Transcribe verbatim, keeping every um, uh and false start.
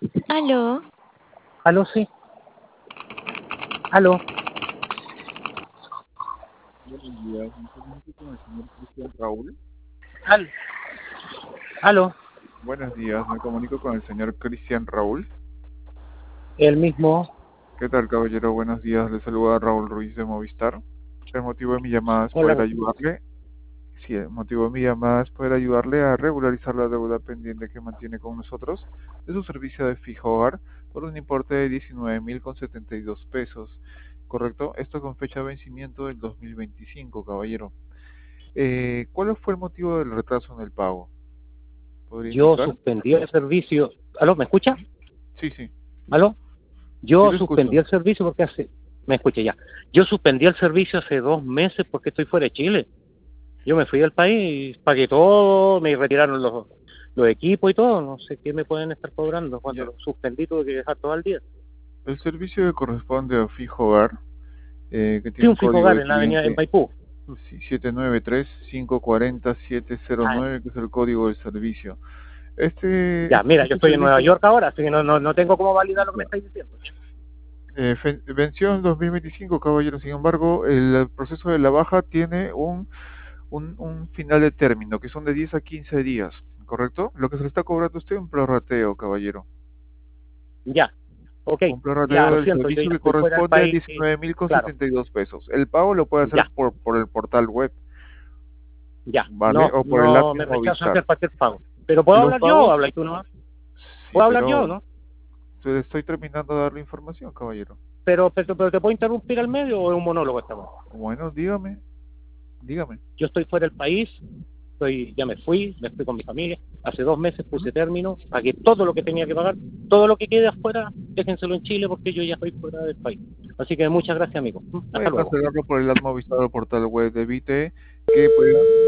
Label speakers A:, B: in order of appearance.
A: Aló.
B: Aló, sí. Aló.
C: Buenos días, me comunico con el señor Cristian Raúl.
B: Al. Aló.
C: Buenos días, me comunico con el señor Cristian Raúl.
B: El mismo.
C: ¿Qué tal, caballero? Buenos días, le saluda Raúl Ruiz de Movistar. El motivo de mi llamada es poder
B: Hola.
C: ayudarle. Sí, el motivo de mi llamada es poder ayudarle a regularizar la deuda pendiente que mantiene con nosotros de su servicio de fijo hogar por un importe de diecinueve mil con setenta y dos pesos. ¿Correcto? Esto con fecha de vencimiento del dos mil veinticinco, caballero. Eh, ¿cuál fue el motivo del retraso en el pago? ¿Podría
B: Yo
C: indicar?
B: suspendí el servicio. ¿Aló? ¿Me escucha?
C: Sí, sí,
B: ¿Aló?
C: sí
B: Yo
C: lo
B: suspendí
C: escucho.
B: el servicio porque hace... Me escuché ya. Yo suspendí el servicio hace dos meses porque estoy fuera de Chile. Yo me fui del país, pagué todo, me retiraron los, los equipos y todo. No sé qué me pueden estar cobrando. Cuando
C: Ya,
B: lo suspendí tuve que dejar todo al día.
C: el servicio que corresponde a fijo hogar, eh, que
B: Sí,
C: tiene un
B: un fijo
C: código
B: hogar
C: de
B: en la avenida en
C: cliente
B: Maipú.
C: sí, siete nueve tres, cinco cuatro cero, siete cero
B: Ah,
C: nueve, que es el código del servicio. Este,
B: ya,
C: este,
B: mira, yo
C: este
B: estoy en Nueva
C: servicio
B: York ahora, así que no, no, no tengo cómo validar lo que me
C: ya,
B: estáis diciendo.
C: eh, fe- venció en dos mil veinticinco, caballero. Sin embargo, el proceso de la baja tiene un, un, un final de término, que son de diez a quince días, ¿correcto? Lo que se le está cobrando a usted es un prorrateo, caballero.
B: Ya, ok,
C: Un
B: ya,
C: prorrateo
B: lo
C: del
B: siento, yo
C: servicio
B: ya
C: que
B: estoy fuera del
C: corresponde a
B: país y,
C: diecinueve mil con
B: claro,
C: setenta y dos pesos. El pago lo puede hacer
B: ya,
C: por, por el portal web,
B: ya,
C: ¿vale?
B: no,
C: O por el app
B: no
C: de
B: me rechazo a
C: Movistar.
B: hacer cualquier pago. Pero ¿puedo
C: Los
B: hablar yo o
C: pagos,
B: hablas tú nomás?
C: sí,
B: ¿Puedo hablar yo,
C: pero
B: no?
C: te estoy terminando de dar la información, caballero.
B: Pero, pero, pero ¿te puedo interrumpir al medio o es un monólogo estamos?
C: Bueno, dígame, dígame.
B: Yo estoy fuera del país, estoy, ya me fui, me fui con mi familia, hace dos meses
C: ¿Mm?
B: puse término, pagué todo lo que tenía que pagar, todo lo que quede afuera, déjenselo en Chile porque yo ya estoy fuera del país. Así que muchas gracias, amigo.
C: Voy a
B: Hasta luego.
C: cancelarlo por el app Movistar o portal web de Vite, que pueda